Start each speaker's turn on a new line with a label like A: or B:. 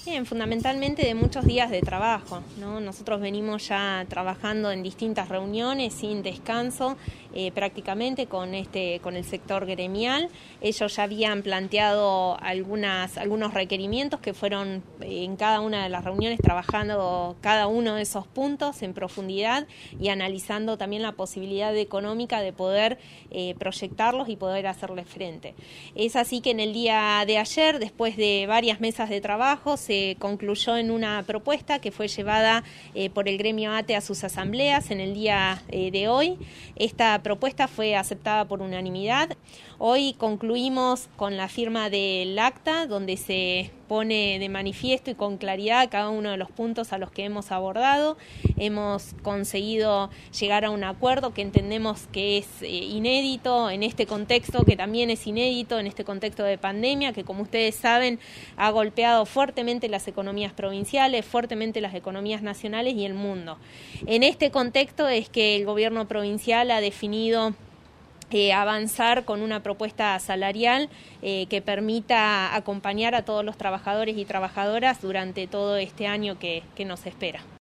A: Bien, fundamentalmente de muchos días de trabajo, ¿no? Nosotros venimos ya trabajando en distintas reuniones sin descanso, prácticamente con el sector gremial. Ellos ya habían planteado algunos requerimientos que fueron en cada una de las reuniones trabajando cada uno de esos puntos en profundidad y analizando también la posibilidad económica de poder proyectarlos y poder hacerles frente. Es así que en el día de ayer, después de varias mesas de trabajo, se concluyó en una propuesta que fue llevada por el gremio ATE a sus asambleas en el día de hoy. Esta propuesta fue aceptada por unanimidad. Hoy concluimos con la firma del acta, donde se pone de manifiesto y con claridad cada uno de los puntos a los que hemos abordado. Hemos conseguido llegar a un acuerdo que entendemos que es inédito en este contexto, que también es inédito en este contexto de pandemia, que como ustedes saben ha golpeado fuertemente las economías provinciales, fuertemente las economías nacionales y el mundo. En este contexto es que el gobierno provincial ha definido avanzar con una propuesta salarial que permita acompañar a todos los trabajadores y trabajadoras durante todo este año que nos espera.